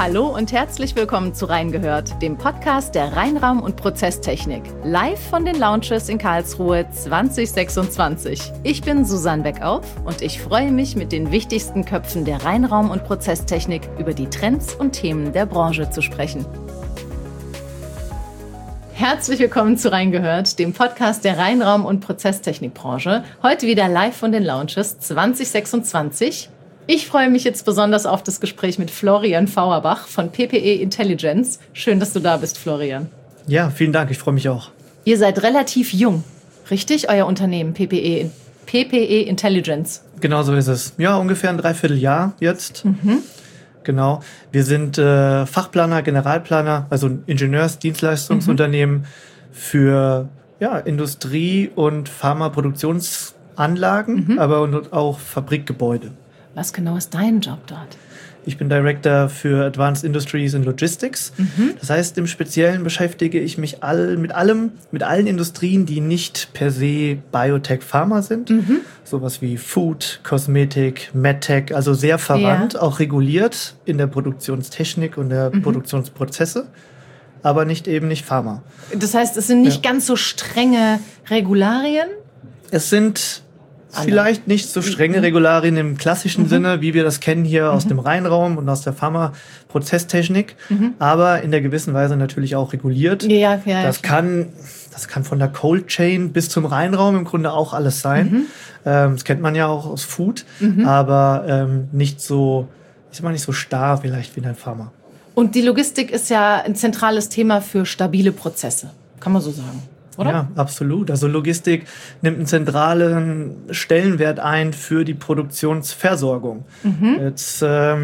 Hallo und herzlich willkommen zu Reingehört, dem Podcast der Reinraum- und Prozesstechnik. Live von den Lounges in Karlsruhe 2026. Ich bin Susanne Beckauf und ich freue mich, mit den wichtigsten Köpfen der Reinraum- und Prozesstechnik über die Trends und Themen der Branche zu sprechen. Herzlich willkommen zu Reingehört, dem Podcast der Reinraum- und Prozesstechnikbranche. Heute wieder live von den Lounges 2026. Ich freue mich jetzt besonders auf das Gespräch mit Florian Fauerbach von PPE Intelligence. Schön, dass du da bist, Florian. Ja, vielen Dank, ich freue mich auch. Ihr seid relativ jung, richtig? Euer Unternehmen, PPE Intelligence. Genau so ist es. Ja, ungefähr ein Dreivierteljahr jetzt. Genau. Wir sind Fachplaner, Generalplaner, also ein Ingenieursdienstleistungsunternehmen für Industrie- und Pharmaproduktionsanlagen, aber und auch Fabrikgebäude. Was genau ist dein Job dort? Ich bin Director für Advanced Industries and Logistics. Das heißt, im Speziellen beschäftige ich mich mit allen Industrien, die nicht per se Biotech, Pharma sind. Sowas wie Food, Kosmetik, MedTech, also sehr verwandt, auch reguliert in der Produktionstechnik und der Produktionsprozesse, aber nicht Pharma. Das heißt, es sind nicht ganz so strenge Regularien? Es sind vielleicht nicht so strenge Regularien im klassischen Sinne, wie wir das kennen hier aus dem Reinraum und aus der Pharma-Prozesstechnik, aber in der gewissen Weise natürlich auch reguliert. Das kann von der Cold Chain bis zum Reinraum im Grunde auch alles sein. Das kennt man ja auch aus Food, aber nicht so starr vielleicht wie in der Pharma. Und die Logistik ist ja ein zentrales Thema für stabile Prozesse, kann man so sagen. Oder? Ja, absolut. Also Logistik nimmt einen zentralen Stellenwert ein für die Produktionsversorgung. Jetzt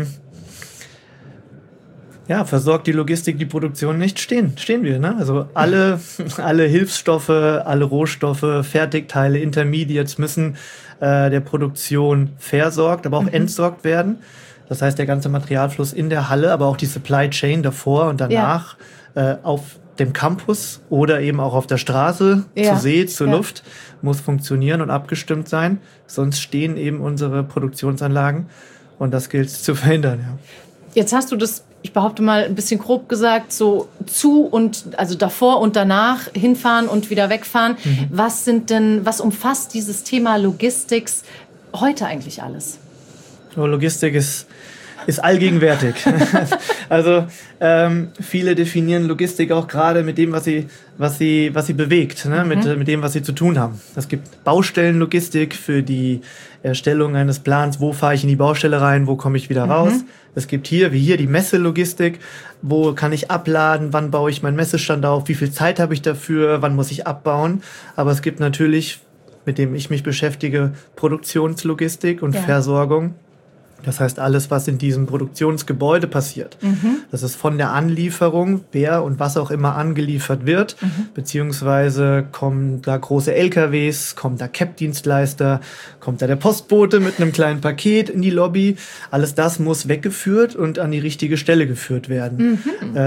versorgt die Logistik die Produktion nicht, stehen wir. Ne? Also alle Hilfsstoffe, alle Rohstoffe, Fertigteile, Intermediates müssen der Produktion versorgt, aber auch entsorgt werden. Das heißt, der ganze Materialfluss in der Halle, aber auch die Supply Chain davor und danach auf dem Campus oder eben auch auf der Straße, zur See, zur Luft, muss funktionieren und abgestimmt sein. Sonst stehen eben unsere Produktionsanlagen und das gilt es zu verhindern. Ja. Jetzt hast du das, ich behaupte mal, ein bisschen grob gesagt, so also davor und danach hinfahren und wieder wegfahren. Was umfasst dieses Thema Logistik heute eigentlich alles? Logistik ist allgegenwärtig. Also viele definieren Logistik auch gerade mit dem, was sie bewegt, ne? Mit dem, was sie zu tun haben. Es gibt Baustellenlogistik für die Erstellung eines Plans, wo fahre ich in die Baustelle rein, wo komme ich wieder raus. Es gibt hier die Messelogistik, wo kann ich abladen, wann baue ich meinen Messestand auf, wie viel Zeit habe ich dafür, wann muss ich abbauen. Aber es gibt natürlich, mit dem ich mich beschäftige, Produktionslogistik und Versorgung. Das heißt, alles, was in diesem Produktionsgebäude passiert. Das ist von der Anlieferung, wer und was auch immer angeliefert wird, beziehungsweise kommen da große LKWs, kommt da CAP-Dienstleister, kommt da der Postbote mit einem kleinen Paket in die Lobby. Alles das muss weggeführt und an die richtige Stelle geführt werden.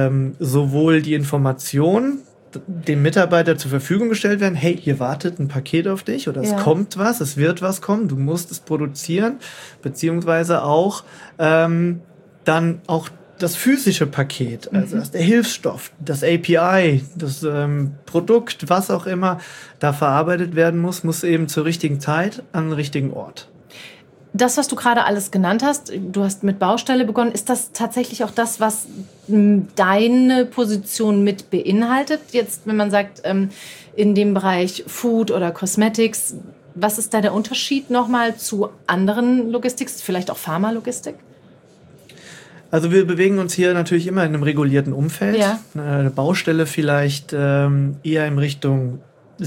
Sowohl die Information dem Mitarbeiter zur Verfügung gestellt werden, hey, hier wartet ein Paket auf dich oder es kommt was, es wird was kommen, du musst es produzieren, beziehungsweise auch dann auch das physische Paket, also der Hilfsstoff, das API, das Produkt, was auch immer da verarbeitet werden muss eben zur richtigen Zeit an den richtigen Ort. Das, was du gerade alles genannt hast, du hast mit Baustelle begonnen, ist das tatsächlich auch das, was deine Position mit beinhaltet? Jetzt, wenn man sagt, in dem Bereich Food oder Cosmetics, was ist da der Unterschied nochmal zu anderen Logistics, vielleicht auch Pharmalogistik? Also wir bewegen uns hier natürlich immer in einem regulierten Umfeld. Eine Baustelle vielleicht eher in Richtung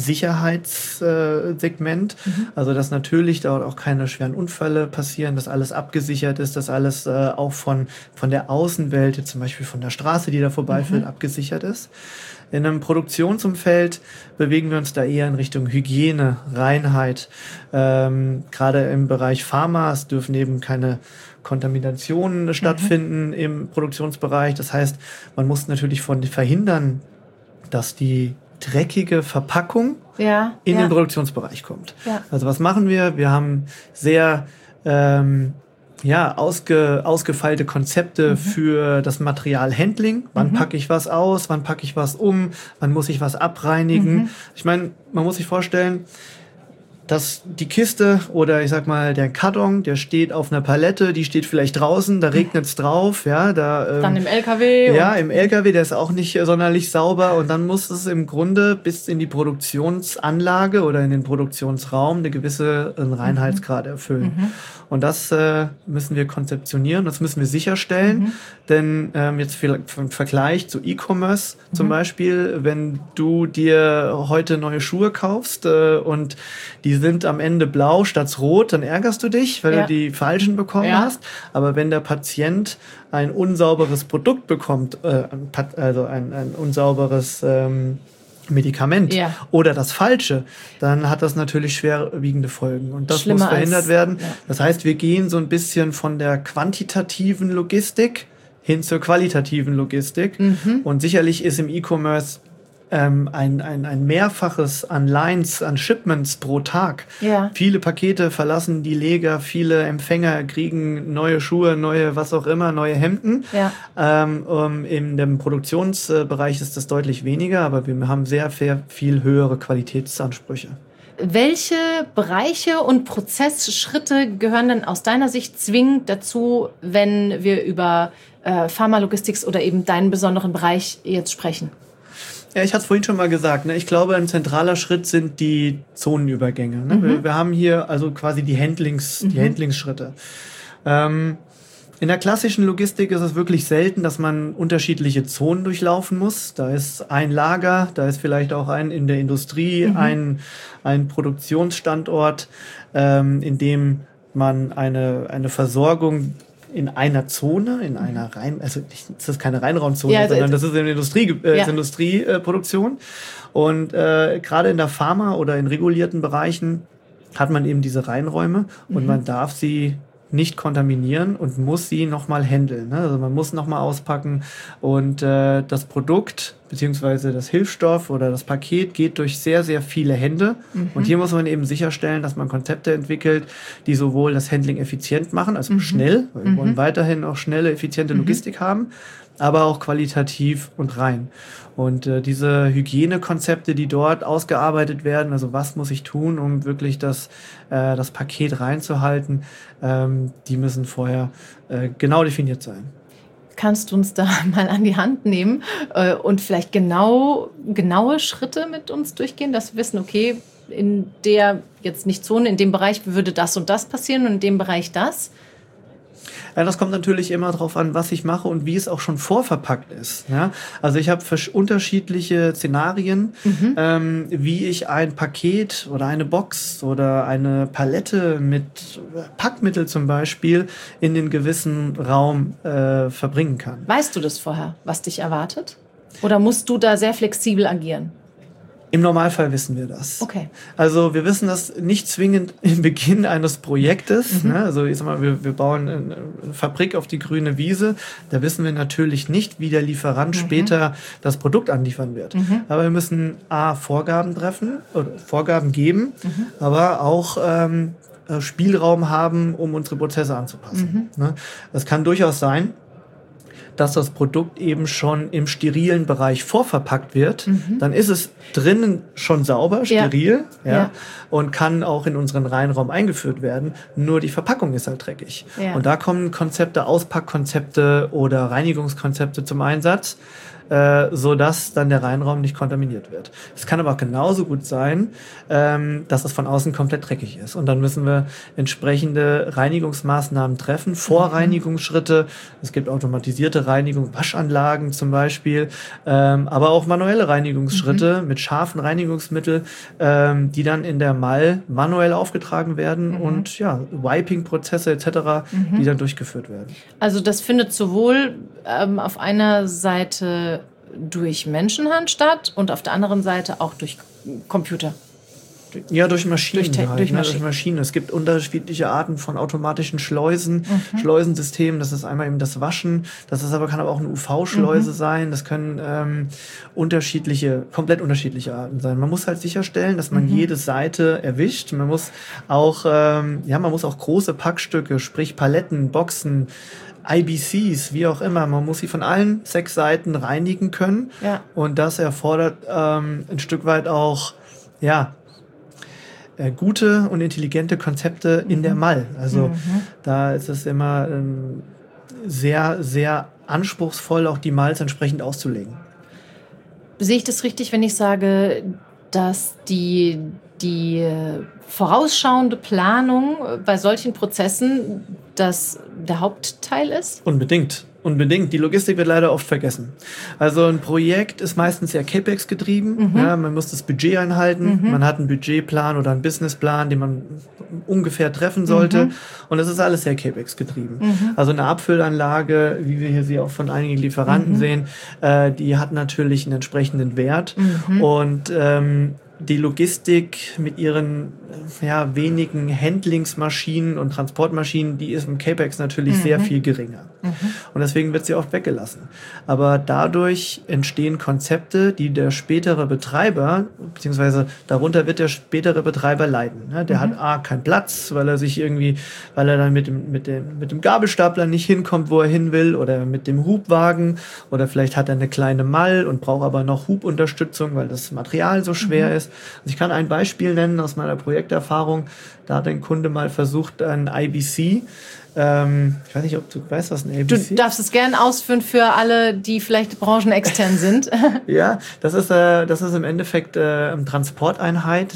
Sicherheitssegment, also dass natürlich dort auch keine schweren Unfälle passieren, dass alles abgesichert ist, dass alles auch von der Außenwelt, zum Beispiel von der Straße, die da vorbeiführt, abgesichert ist. In einem Produktionsumfeld bewegen wir uns da eher in Richtung Hygiene, Reinheit. Gerade im Bereich Pharma, es dürfen eben keine Kontaminationen stattfinden im Produktionsbereich. Das heißt, man muss natürlich verhindern, dass die dreckige Verpackung in den Produktionsbereich kommt. Also was machen wir? Wir haben sehr ausgefeilte Konzepte für das Materialhandling. Wann packe ich was aus? Wann packe ich was um? Wann muss ich was abreinigen? Ich meine, man muss sich vorstellen, dass die Kiste oder ich sag mal der Karton, der steht auf einer Palette, die steht vielleicht draußen, da regnet es drauf, ja, dann im LKW. Ja, im LKW, der ist auch nicht sonderlich sauber und dann muss es im Grunde bis in die Produktionsanlage oder in den Produktionsraum eine gewisse Reinheitsgrad erfüllen. Und das müssen wir konzeptionieren, das müssen wir sicherstellen, denn jetzt vielleicht im Vergleich zu E-Commerce zum Beispiel, wenn du dir heute neue Schuhe kaufst und die sind am Ende blau statt rot, dann ärgerst du dich, weil du die falschen bekommen hast. Aber wenn der Patient ein unsauberes Produkt bekommt, also ein unsauberes Medikament oder das Falsche, dann hat das natürlich schwerwiegende Folgen. Und das muss verhindert werden. Das heißt, wir gehen so ein bisschen von der quantitativen Logistik hin zur qualitativen Logistik. Und sicherlich ist im E-Commerce ein Mehrfaches an Lines, an Shipments pro Tag. Viele Pakete verlassen die Leger, viele Empfänger kriegen neue Schuhe, neue was auch immer, neue Hemden. In dem Produktionsbereich ist das deutlich weniger, aber wir haben sehr viel höhere Qualitätsansprüche. Welche Bereiche und Prozessschritte gehören denn aus deiner Sicht zwingend dazu, wenn wir über Pharmalogistics oder eben deinen besonderen Bereich jetzt sprechen? Ja, ich hatte es vorhin schon mal gesagt. Ne? Ich glaube, ein zentraler Schritt sind die Zonenübergänge. Ne? Wir haben hier also quasi die Handlingsschritte. In der klassischen Logistik ist es wirklich selten, dass man unterschiedliche Zonen durchlaufen muss. Da ist ein Lager, da ist vielleicht auch in der Industrie ein Produktionsstandort, in dem man eine Versorgung in einer Zone, also das ist keine Reinraumzone, sondern das ist eine Industrieproduktion. Und gerade in der Pharma oder in regulierten Bereichen hat man eben diese Reinräume und man darf sie nicht kontaminieren und muss sie nochmal handeln. Ne? Also man muss nochmal auspacken und das Produkt beziehungsweise das Hilfsstoff oder das Paket geht durch sehr, sehr viele Hände. Und hier muss man eben sicherstellen, dass man Konzepte entwickelt, die sowohl das Handling effizient machen, also schnell, weil wir wollen weiterhin auch schnelle, effiziente Logistik haben, aber auch qualitativ und rein. Und diese Hygienekonzepte, die dort ausgearbeitet werden, also was muss ich tun, um wirklich das Paket reinzuhalten, die müssen vorher genau definiert sein. Kannst du uns da mal an die Hand nehmen und vielleicht genaue Schritte mit uns durchgehen, dass wir wissen, okay, in der, jetzt nicht Zone, in dem Bereich würde das und das passieren und in dem Bereich das? Ja, das kommt natürlich immer darauf an, was ich mache und wie es auch schon vorverpackt ist. Ja? Also ich habe unterschiedliche Szenarien, wie ich ein Paket oder eine Box oder eine Palette mit Packmittel zum Beispiel in den gewissen Raum verbringen kann. Weißt du das vorher, was dich erwartet? Oder musst du da sehr flexibel agieren? Im Normalfall wissen wir das. Okay. Also wir wissen das nicht zwingend im Beginn eines Projektes. Ne? Also ich sag mal, wir bauen eine Fabrik auf die grüne Wiese. Da wissen wir natürlich nicht, wie der Lieferant später das Produkt anliefern wird. Aber wir müssen Vorgaben treffen oder Vorgaben geben, aber auch Spielraum haben, um unsere Prozesse anzupassen. Ne? Das kann durchaus sein, dass das Produkt eben schon im sterilen Bereich vorverpackt wird, dann ist es drinnen schon sauber, steril, und kann auch in unseren Reinraum eingeführt werden. Nur die Verpackung ist halt dreckig. Ja. Und da kommen Konzepte, Auspackkonzepte oder Reinigungskonzepte zum Einsatz, sodass dann der Reinraum nicht kontaminiert wird. Es kann aber auch genauso gut sein, dass es von außen komplett dreckig ist. Und dann müssen wir entsprechende Reinigungsmaßnahmen treffen, Vorreinigungsschritte. Es gibt automatisierte Reinigung, Waschanlagen zum Beispiel, aber auch manuelle Reinigungsschritte mit scharfen Reinigungsmitteln, die dann in der Mall manuell aufgetragen werden und Wiping-Prozesse etc., die dann durchgeführt werden. Also das findet sowohl auf einer Seite durch Menschenhand statt und auf der anderen Seite auch durch Computer. Ja, durch Maschinen. Durch durch Maschinen. Es gibt unterschiedliche Arten von automatischen Schleusen, Schleusensystemen. Das ist einmal eben das Waschen. Kann aber auch eine UV-Schleuse sein. Das können komplett unterschiedliche Arten sein. Man muss halt sicherstellen, dass man jede Seite erwischt. Man muss auch große Packstücke, sprich Paletten, Boxen, IBCs, wie auch immer. Man muss sie von allen 6 Seiten reinigen können. Ja. Und das erfordert ein Stück weit auch, gute und intelligente Konzepte in der Mall. Also da ist es immer sehr, sehr anspruchsvoll, auch die Malls entsprechend auszulegen. Sehe ich das richtig, wenn ich sage, dass die vorausschauende Planung bei solchen Prozessen der Hauptteil ist? Unbedingt. Die Logistik wird leider oft vergessen. Also ein Projekt ist meistens sehr CapEx getrieben. Ja, man muss das Budget einhalten. Man hat einen Budgetplan oder einen Businessplan, den man ungefähr treffen sollte. Und das ist alles sehr CapEx getrieben. Also eine Abfüllanlage, wie wir hier sie auch von einigen Lieferanten sehen, die hat natürlich einen entsprechenden Wert. Und die Logistik mit ihren wenigen Handlingsmaschinen und Transportmaschinen, die ist im CapEx natürlich sehr viel geringer. Und deswegen wird sie oft weggelassen. Aber dadurch entstehen Konzepte, die der spätere Betreiber, beziehungsweise darunter wird der spätere Betreiber leiden. Der hat keinen Platz, weil er dann mit dem Gabelstapler nicht hinkommt, wo er hin will, oder mit dem Hubwagen, oder vielleicht hat er eine kleine Mall und braucht aber noch Hubunterstützung, weil das Material so schwer ist. Also ich kann ein Beispiel nennen aus meiner Projekterfahrung. Da hat ein Kunde mal versucht, ein IBC. Ich weiß nicht, ob du weißt, was ein IBC ist. Du darfst es gerne ausführen für alle, die vielleicht branchenextern sind. Ja, das ist im Endeffekt eine Transporteinheit.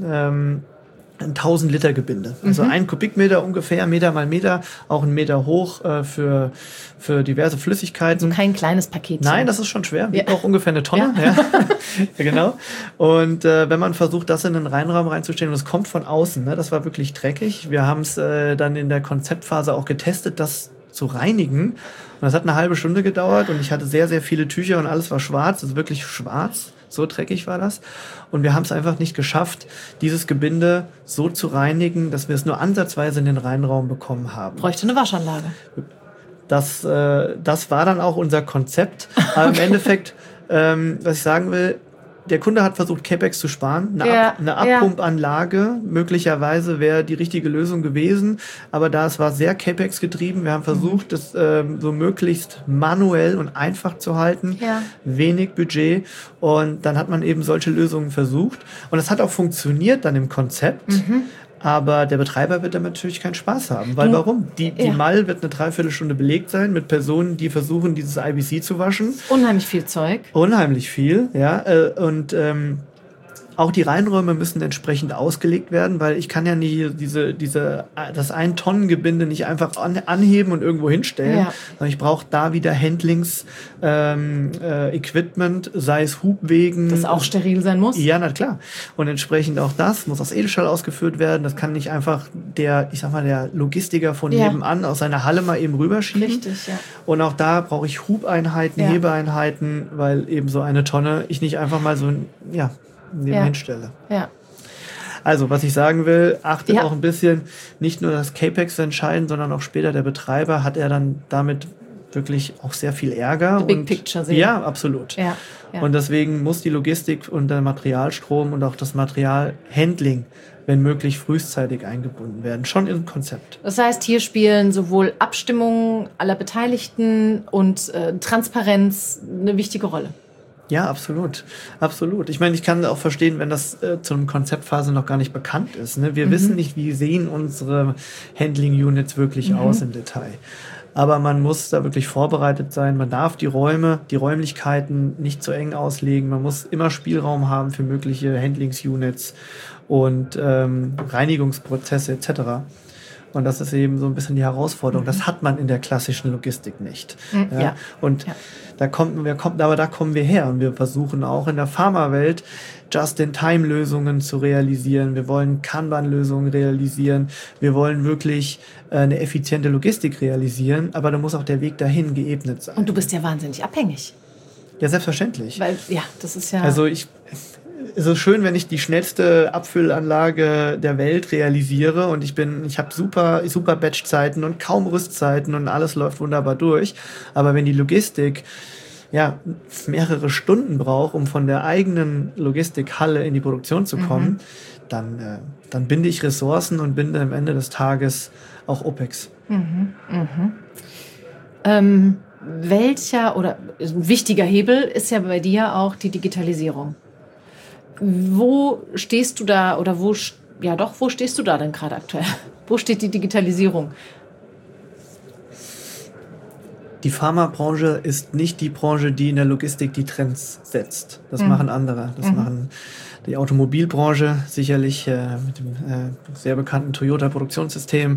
Ein 1000 Liter Gebinde. Also 1 Kubikmeter ungefähr, Meter mal Meter, auch 1 Meter hoch für diverse Flüssigkeiten. Also kein kleines Paket. Nein, das ist schon schwer, wiegt auch ungefähr eine Tonne. Ja. Ja, genau. Und wenn man versucht, das in den Reinraum reinzustellen, und es kommt von außen, das war wirklich dreckig. Wir haben es dann in der Konzeptphase auch getestet, das zu reinigen. Und das hat eine halbe Stunde gedauert und ich hatte sehr, sehr viele Tücher und alles war schwarz, also wirklich schwarz. So dreckig war das. Und wir haben es einfach nicht geschafft, dieses Gebinde so zu reinigen, dass wir es nur ansatzweise in den Reinraum bekommen haben. Bräuchte eine Waschanlage. Das war dann auch unser Konzept. Aber im Endeffekt, was ich sagen will, der Kunde hat versucht, CapEx zu sparen. Eine Abpumpanlage möglicherweise wäre die richtige Lösung gewesen. Aber da es war sehr CapEx getrieben, wir haben versucht, das so möglichst manuell und einfach zu halten. Ja. Wenig Budget. Und dann hat man eben solche Lösungen versucht. Und es hat auch funktioniert dann im Konzept. Aber der Betreiber wird damit natürlich keinen Spaß haben. Weil warum? Die Mall wird eine Dreiviertelstunde belegt sein mit Personen, die versuchen, dieses IBC zu waschen. Unheimlich viel Zeug. Unheimlich viel, ja. Und auch die Reinräume müssen entsprechend ausgelegt werden, weil ich kann ja nie das 1-Tonnen-Gebinde nicht einfach anheben und irgendwo hinstellen. Ja. Sondern ich brauche da wieder Handlings, Equipment, sei es Hubwegen. Das auch steril sein muss? Ja, na klar. Und entsprechend auch das muss aus Edelstahl ausgeführt werden. Das kann nicht einfach der Logistiker von nebenan aus seiner Halle mal eben rüberschieben. Richtig, ja. Und auch da brauche ich Hubeinheiten, Hebeeinheiten, weil eben so eine Tonne ich nicht einfach mal so hinstelle. Ja. Also, was ich sagen will, achtet auch ein bisschen, nicht nur das CapEx zu entscheiden, sondern auch später der Betreiber, hat er dann damit wirklich auch sehr viel Ärger. The big picture sehen. Ja, absolut. Ja. Und deswegen muss die Logistik und der Materialstrom und auch das Materialhandling, wenn möglich, frühzeitig eingebunden werden. Schon im Konzept. Das heißt, hier spielen sowohl Abstimmungen aller Beteiligten und Transparenz eine wichtige Rolle. Ja, absolut. Absolut. Ich meine, ich kann auch verstehen, wenn das zu einer Konzeptphase noch gar nicht bekannt ist. Ne? Wir wissen nicht, wie sehen unsere Handling-Units wirklich aus im Detail. Aber man muss da wirklich vorbereitet sein. Man darf die Räumlichkeiten nicht zu eng auslegen. Man muss immer Spielraum haben für mögliche Handlings-Units und Reinigungsprozesse etc. Und das ist eben so ein bisschen die Herausforderung. Das hat man in der klassischen Logistik nicht. Ja. Und da kommen wir her. Und wir versuchen auch in der Pharmawelt Just-in-Time-Lösungen zu realisieren. Wir wollen Kanban-Lösungen realisieren. Wir wollen wirklich eine effiziente Logistik realisieren. Aber da muss auch der Weg dahin geebnet sein. Und du bist ja wahnsinnig abhängig. Ja, selbstverständlich. Weil, das ist ja... Also es ist schön, wenn ich die schnellste Abfüllanlage der Welt realisiere und ich habe super Batchzeiten und kaum Rüstzeiten und alles läuft wunderbar durch. Aber wenn die Logistik mehrere Stunden braucht, um von der eigenen Logistikhalle in die Produktion zu kommen, dann binde ich Ressourcen und binde am Ende des Tages auch OPEX. Welcher oder ein wichtiger Hebel ist ja bei dir auch die Digitalisierung. Wo stehst du da oder wo stehst du da denn gerade aktuell? Wo steht die Digitalisierung? Die Pharmabranche ist nicht die Branche, die in der Logistik die Trends setzt. Das machen andere. Das machen die Automobilbranche sicherlich mit dem sehr bekannten Toyota-Produktionssystem,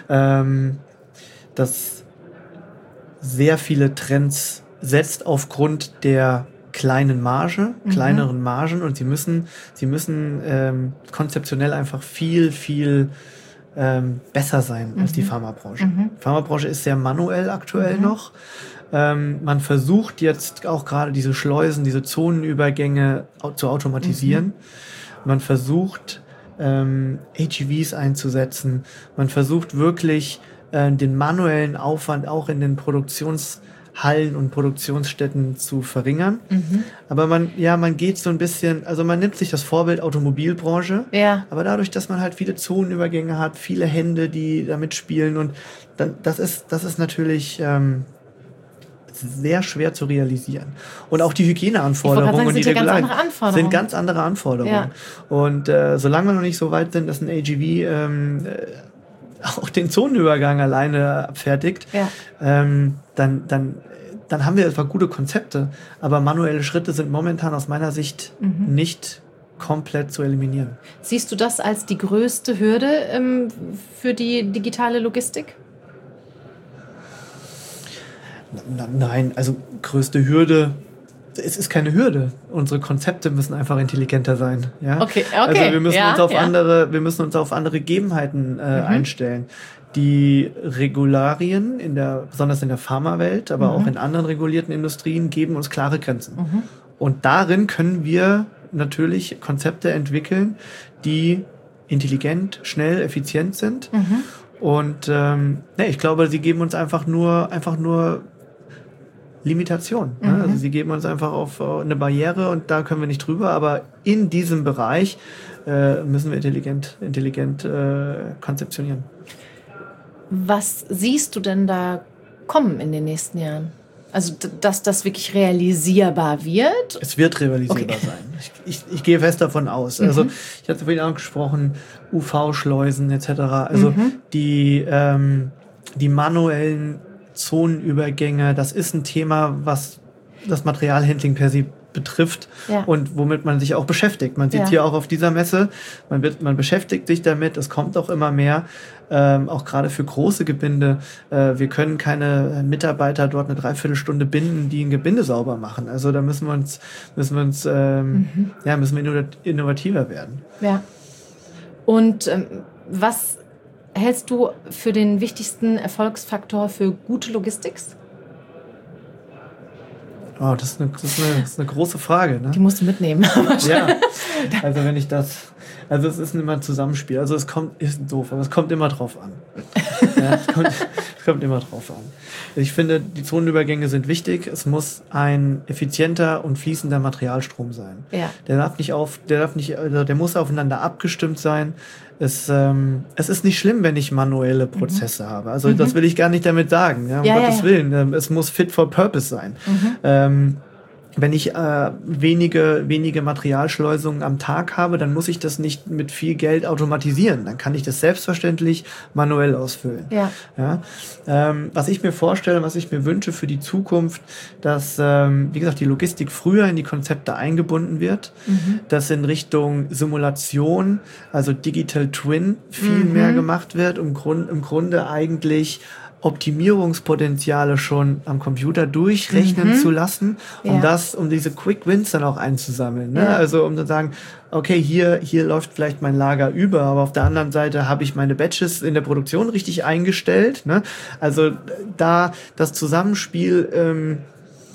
das sehr viele Trends setzt aufgrund der kleineren Margen und sie müssen konzeptionell einfach viel besser sein als die Pharmabranche. Die Pharmabranche ist sehr manuell aktuell noch. Man versucht jetzt auch gerade diese Schleusen, diese Zonenübergänge zu automatisieren. Man versucht AGVs einzusetzen. Man versucht wirklich den manuellen Aufwand auch in den Produktionshallen und Produktionsstätten zu verringern. Aber man geht so ein bisschen, also man nimmt sich das Vorbild Automobilbranche, aber dadurch, dass man halt viele Zonenübergänge hat, viele Hände, die da mitspielen und dann, das ist natürlich sehr schwer zu realisieren. Und auch die Hygieneanforderungen und die Regularien sind ganz andere Anforderungen. Ja. Und solange wir noch nicht so weit sind, dass ein AGV auch den Zonenübergang alleine abfertigt, dann haben wir etwa gute Konzepte, aber manuelle Schritte sind momentan aus meiner Sicht nicht komplett zu eliminieren. Siehst du das als die größte Hürde für die digitale Logistik? Nein, also größte Hürde. Es ist keine Hürde. Unsere Konzepte müssen einfach intelligenter sein. Ja? Okay. Also wir müssen uns auf andere Gegebenheiten einstellen. Die Regularien, besonders in der Pharmawelt, aber auch in anderen regulierten Industrien, geben uns klare Grenzen. Und darin können wir natürlich Konzepte entwickeln, die intelligent, schnell, effizient sind. Und ich glaube, sie geben uns einfach nur Limitation. Also sie geben uns einfach auf eine Barriere und da können wir nicht drüber, aber in diesem Bereich müssen wir intelligent konzeptionieren. Was siehst du denn da kommen in den nächsten Jahren? Also, dass das wirklich realisierbar wird? Es wird realisierbar sein. Ich gehe fest davon aus. Also, ich hatte vorhin angesprochen, UV-Schleusen etc. Also, die manuellen Zonenübergänge, das ist ein Thema, was das Materialhandling per se betrifft und womit man sich auch beschäftigt. Man sieht hier auch auf dieser Messe, man beschäftigt sich damit, es kommt auch immer mehr, auch gerade für große Gebinde. Wir können keine Mitarbeiter dort eine Dreiviertelstunde binden, die ein Gebinde sauber machen. Also da müssen wir innovativer werden. Ja. Und was hältst du für den wichtigsten Erfolgsfaktor für gute Logistik? Oh, das ist eine große Frage. Ne? Die musst du mitnehmen. Ja, also es ist immer ein Zusammenspiel. Also ist doof, aber es kommt immer drauf an. Ja, es kommt immer drauf an. Ich finde, die Zonenübergänge sind wichtig. Es muss ein effizienter und fließender Materialstrom sein. Ja. Der muss aufeinander abgestimmt sein. Es ist nicht schlimm, wenn ich manuelle Prozesse habe. Also das will ich gar nicht damit sagen. Ja, Gottes Willen. Es muss fit for purpose sein. Wenn ich wenige Materialschleusungen am Tag habe, dann muss ich das nicht mit viel Geld automatisieren. Dann kann ich das selbstverständlich manuell ausfüllen. Ja? Was ich mir vorstelle, was ich mir wünsche für die Zukunft, dass, wie gesagt, die Logistik früher in die Konzepte eingebunden wird, dass in Richtung Simulation, also Digital Twin, viel mehr gemacht wird, im Grunde eigentlich Optimierungspotenziale schon am Computer durchrechnen zu lassen, um diese Quick Wins dann auch einzusammeln. Ne? Ja. Also um zu sagen, okay, hier läuft vielleicht mein Lager über, aber auf der anderen Seite habe ich meine Batches in der Produktion richtig eingestellt. Ne? Also da das Zusammenspiel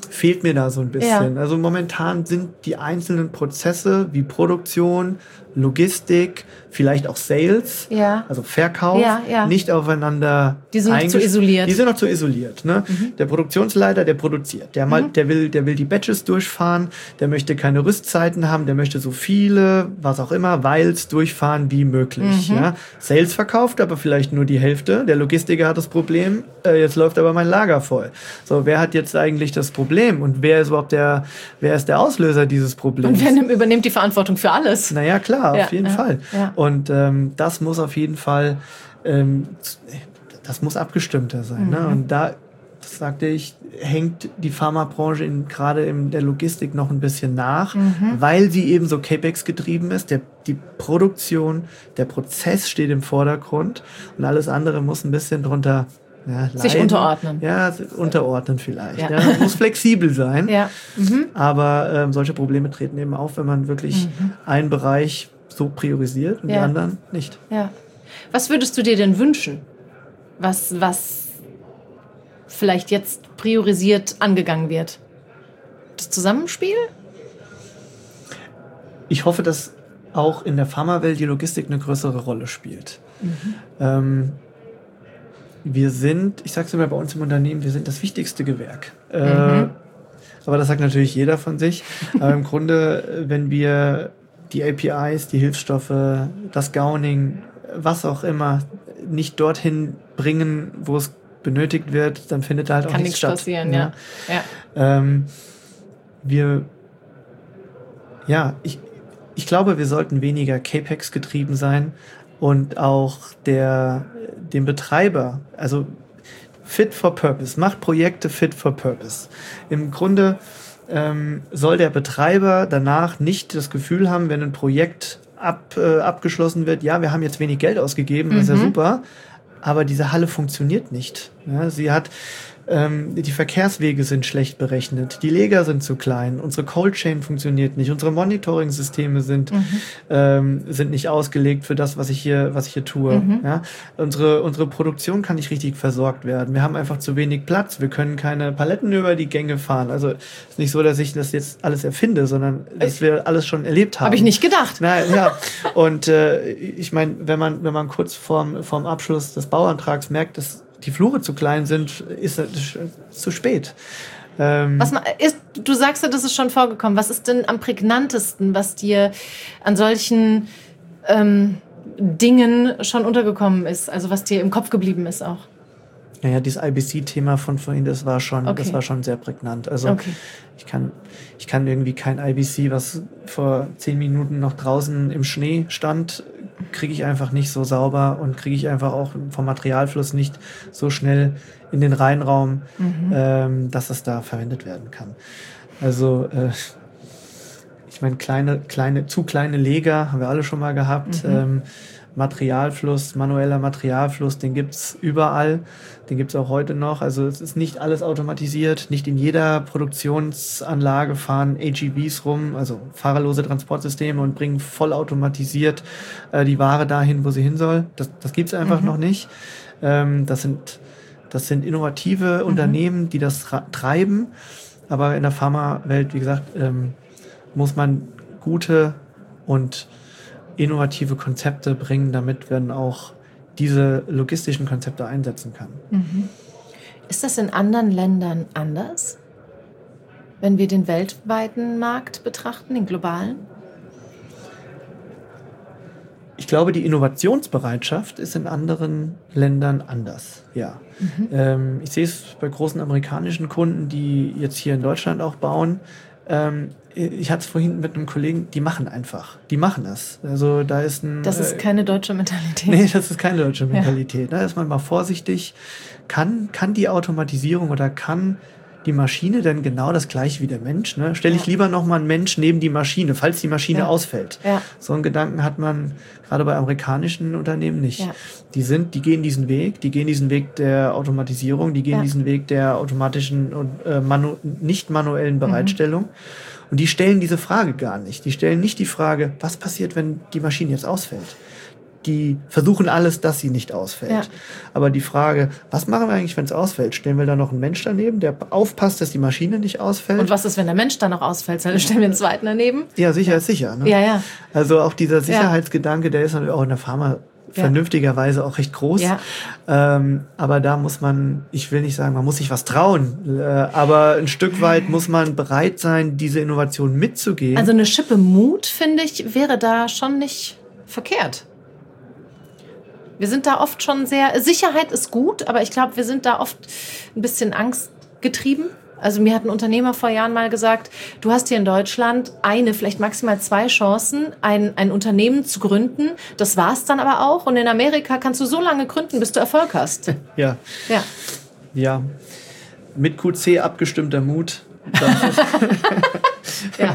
fehlt mir da so ein bisschen. Ja. Also momentan sind die einzelnen Prozesse wie Produktion, Logistik, vielleicht auch Sales, Ja. also Verkauf, Ja. nicht aufeinander Die sind noch zu isoliert. Die sind noch zu isoliert. Ne? Der Produktionsleiter, der produziert. Der will die Batches durchfahren, der möchte keine Rüstzeiten haben, der möchte so viele, was auch immer, Vials durchfahren wie möglich. Ja? Sales verkauft aber vielleicht nur die Hälfte. Der Logistiker hat das Problem, jetzt läuft aber mein Lager voll. So, wer hat jetzt eigentlich das Problem und wer ist der Auslöser dieses Problems? Und wer übernimmt die Verantwortung für alles? Naja, klar, auf jeden Fall. Ja. Und das muss auf jeden Fall, das muss abgestimmter sein. Ne? Und da, das sagte ich, hängt die Pharmabranche gerade in der Logistik noch ein bisschen nach, weil sie eben so CapEx getrieben ist. Die Produktion, der Prozess steht im Vordergrund und alles andere muss ein bisschen drunter sich unterordnen. Ja, unterordnen vielleicht. Ja. Ja, muss flexibel sein. Ja. Aber solche Probleme treten eben auf, wenn man wirklich einen Bereich so priorisiert und die anderen nicht. Ja. Was würdest du dir denn wünschen? Was vielleicht jetzt priorisiert angegangen wird? Das Zusammenspiel? Ich hoffe, dass auch in der Pharmawelt die Logistik eine größere Rolle spielt. Wir sind, ich sag's immer bei uns im Unternehmen, wir sind das wichtigste Gewerk. Aber das sagt natürlich jeder von sich. Aber im Grunde, wenn wir die APIs, die Hilfsstoffe, das Gowning, was auch immer, nicht dorthin bringen, wo es benötigt wird, dann findet da halt auch nichts statt. Kann nichts passieren, ja. Ich glaube, wir sollten weniger CapEx getrieben sein und auch dem Betreiber, also fit for purpose, macht Projekte fit for purpose. Im Grunde soll der Betreiber danach nicht das Gefühl haben, wenn ein Projekt abgeschlossen wird, ja, wir haben jetzt wenig Geld ausgegeben, das ist ja super, aber diese Halle funktioniert nicht. Ja, die Verkehrswege sind schlecht berechnet, die Lager sind zu klein, unsere Cold Chain funktioniert nicht, unsere Monitoring-Systeme sind nicht ausgelegt für das, was ich hier tue. Ja? Unsere Produktion kann nicht richtig versorgt werden. Wir haben einfach zu wenig Platz. Wir können keine Paletten über die Gänge fahren. Also es ist nicht so, dass ich das jetzt alles erfinde, sondern dass wir alles schon erlebt haben. Habe ich nicht gedacht. Na, ja. Und ich meine, wenn man kurz vorm Abschluss des Bauantrags merkt, dass die Flure zu klein sind, ist es zu spät. Du sagst ja, das ist schon vorgekommen. Was ist denn am prägnantesten, was dir an solchen Dingen schon untergekommen ist? Also was dir im Kopf geblieben ist auch? Naja, dieses IBC-Thema von vorhin, das war schon sehr prägnant. Also ich kann irgendwie kein IBC, was vor 10 Minuten noch draußen im Schnee stand, kriege ich einfach nicht so sauber und kriege ich einfach auch vom Materialfluss nicht so schnell in den Reinraum, dass es da verwendet werden kann. Also ich meine, zu kleine Leger haben wir alle schon mal gehabt. Materialfluss, manueller Materialfluss, den gibt's überall, den gibt's auch heute noch. Also es ist nicht alles automatisiert, nicht in jeder Produktionsanlage fahren AGVs rum, also fahrerlose Transportsysteme und bringen vollautomatisiert die Ware dahin, wo sie hin soll. Das gibt's einfach noch nicht. Das sind innovative Unternehmen, die das treiben, aber in der Pharmawelt, wie gesagt, muss man gute und innovative Konzepte bringen, damit man auch diese logistischen Konzepte einsetzen kann. Ist das in anderen Ländern anders, wenn wir den weltweiten Markt betrachten, den globalen? Ich glaube, die Innovationsbereitschaft ist in anderen Ländern anders, ja. Ich sehe es bei großen amerikanischen Kunden, die jetzt hier in Deutschland auch bauen. Ich hatte es vorhin mit einem Kollegen, die machen es. Also da ist Das ist keine deutsche Mentalität. Nee, das ist keine deutsche Mentalität. Da ist man mal vorsichtig. Kann die Automatisierung oder kann die Maschine denn genau das gleiche wie der Mensch? Ne? Stelle ich lieber noch mal einen Mensch neben die Maschine, falls die Maschine ausfällt. Ja. So einen Gedanken hat man gerade bei amerikanischen Unternehmen nicht. Ja. Die gehen diesen Weg der Automatisierung, die gehen diesen Weg der automatischen und nicht manuellen Bereitstellung. Und die stellen diese Frage gar nicht. Die stellen nicht die Frage, was passiert, wenn die Maschine jetzt ausfällt? die versuchen alles, dass sie nicht ausfällt. Ja. Aber die Frage, was machen wir eigentlich, wenn es ausfällt? Stellen wir da noch einen Mensch daneben, der aufpasst, dass die Maschine nicht ausfällt? Und was ist, wenn der Mensch dann noch ausfällt? Dann stellen wir einen zweiten daneben? Ja, sicher ist sicher. Ne? Ja. Also auch dieser Sicherheitsgedanke, der ist natürlich auch in der Pharma vernünftigerweise auch recht groß. Ja. Aber da muss man, ich will nicht sagen, man muss sich was trauen, aber ein Stück weit muss man bereit sein, diese Innovation mitzugehen. Also eine Schippe Mut, finde ich, wäre da schon nicht verkehrt. Wir sind da oft schon sehr, Sicherheit ist gut, aber ich glaube, wir sind da oft ein bisschen angstgetrieben. Also mir hat ein Unternehmer vor Jahren mal gesagt, du hast hier in Deutschland vielleicht maximal 2 Chancen, ein Unternehmen zu gründen. Das war's dann aber auch. Und in Amerika kannst du so lange gründen, bis du Erfolg hast. Ja. Mit QC abgestimmter Mut. Ja.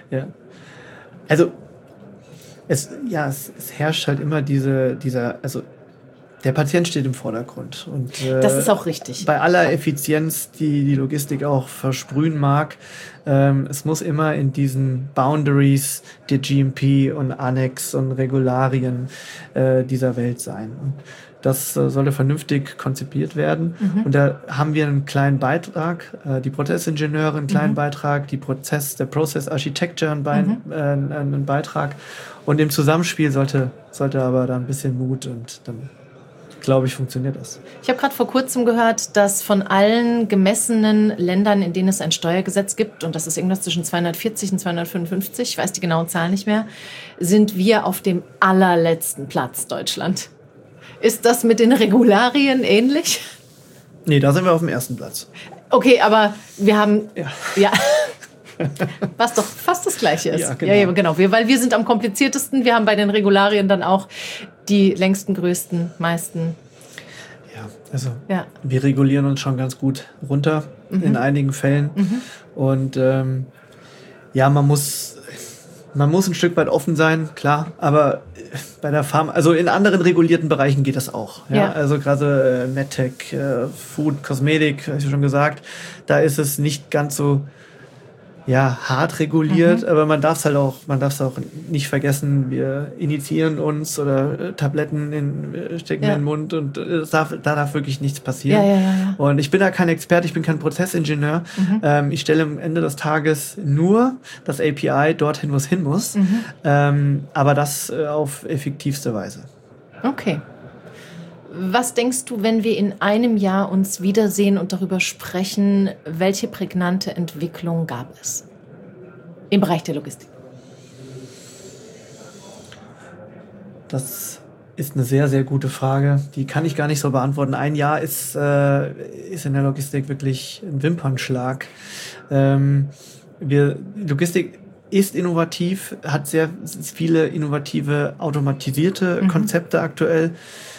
Also es herrscht halt immer also der Patient steht im Vordergrund. Und, das ist auch richtig. Bei aller Effizienz, die Logistik auch versprühen mag, es muss immer in diesen Boundaries der GMP und Annex und Regularien dieser Welt sein. Und das sollte vernünftig konzipiert werden. Und da haben wir einen kleinen Beitrag, die Prozessingenieure einen kleinen Beitrag, der Process Architecture einen Beitrag. Und im Zusammenspiel sollte aber da ein bisschen Mut und dann, glaube ich, funktioniert das. Ich habe gerade vor kurzem gehört, dass von allen gemessenen Ländern, in denen es ein Steuergesetz gibt, und das ist irgendwas zwischen 240 und 255, ich weiß die genaue Zahl nicht mehr, sind wir auf dem allerletzten Platz, Deutschland. Ist das mit den Regularien ähnlich? Nee, da sind wir auf dem ersten Platz. Okay, aber wir haben... Ja. Was doch fast das Gleiche ist. Ja, genau. Weil wir sind am kompliziertesten. Wir haben bei den Regularien dann auch die längsten, größten, meisten. Ja, also wir regulieren uns schon ganz gut runter in einigen Fällen. Und man muss ein Stück weit offen sein, klar, aber bei der Pharma, also in anderen regulierten Bereichen geht das auch. Ja? Also gerade MedTech, Food, Kosmetik, habe ich schon gesagt, da ist es nicht ganz so hart reguliert, aber man darf es auch nicht vergessen, wir initiieren uns oder Tabletten stecken in den Mund und da darf wirklich nichts passieren. Ja. Und ich bin da kein Experte, ich bin kein Prozessingenieur. Ich stelle am Ende des Tages nur das API dorthin, wo es hin muss, aber das auf effektivste Weise. Okay. Was denkst du, wenn wir in einem Jahr uns wiedersehen und darüber sprechen, welche prägnante Entwicklung gab es im Bereich der Logistik? Das ist eine sehr, sehr gute Frage. Die kann ich gar nicht so beantworten. Ein Jahr ist in der Logistik wirklich ein Wimpernschlag. Logistik ist innovativ, hat sehr viele innovative, automatisierte Konzepte aktuell.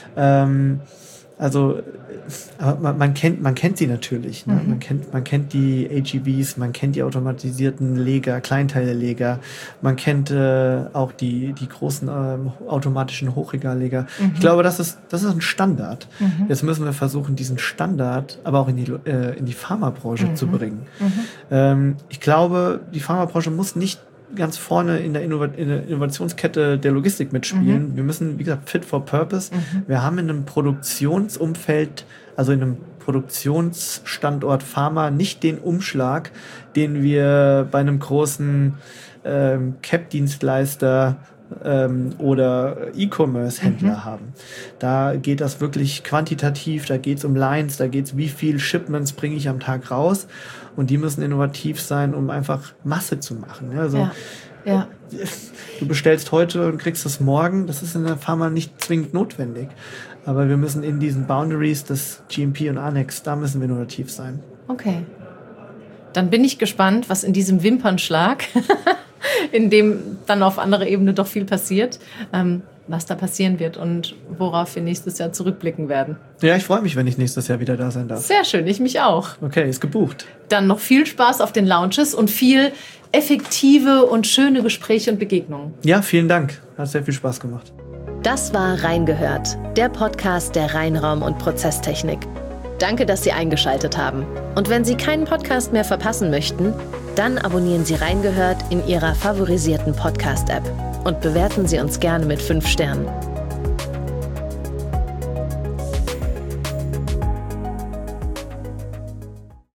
Aber man kennt sie natürlich. Ne? Man kennt die AGVs, man kennt die automatisierten Leger, Kleinteile-Leger, man kennt auch die großen automatischen Hochregalleger. Ich glaube, das ist ein Standard. Jetzt müssen wir versuchen, diesen Standard aber auch in die Pharmabranche zu bringen. Ich glaube, die Pharmabranche muss nicht ganz vorne in der Innovationskette der Logistik mitspielen. Wir müssen, wie gesagt, fit for purpose. Wir haben in einem Produktionsumfeld, also in einem Produktionsstandort Pharma nicht den Umschlag, den wir bei einem großen CAP-Dienstleister oder E-Commerce-Händler haben. Da geht das wirklich quantitativ, da geht es um Lines, da geht es, wie viel Shipments bringe ich am Tag raus, und die müssen innovativ sein, um einfach Masse zu machen. Also, du bestellst heute und kriegst es morgen, das ist in der Pharma nicht zwingend notwendig, aber wir müssen in diesen Boundaries des GMP und Annex, da müssen wir innovativ sein. Okay. Dann bin ich gespannt, was in diesem Wimpernschlag in dem dann auf anderer Ebene doch viel passiert, was da passieren wird und worauf wir nächstes Jahr zurückblicken werden. Ja, ich freue mich, wenn ich nächstes Jahr wieder da sein darf. Sehr schön, ich mich auch. Okay, ist gebucht. Dann noch viel Spaß auf den Lounges und viel effektive und schöne Gespräche und Begegnungen. Ja, vielen Dank. Hat sehr viel Spaß gemacht. Das war Reingehört, der Podcast der Reinraum- und Prozesstechnik. Danke, dass Sie eingeschaltet haben. Und wenn Sie keinen Podcast mehr verpassen möchten, dann abonnieren Sie Reingehört in Ihrer favorisierten Podcast-App und bewerten Sie uns gerne mit 5 Sternen.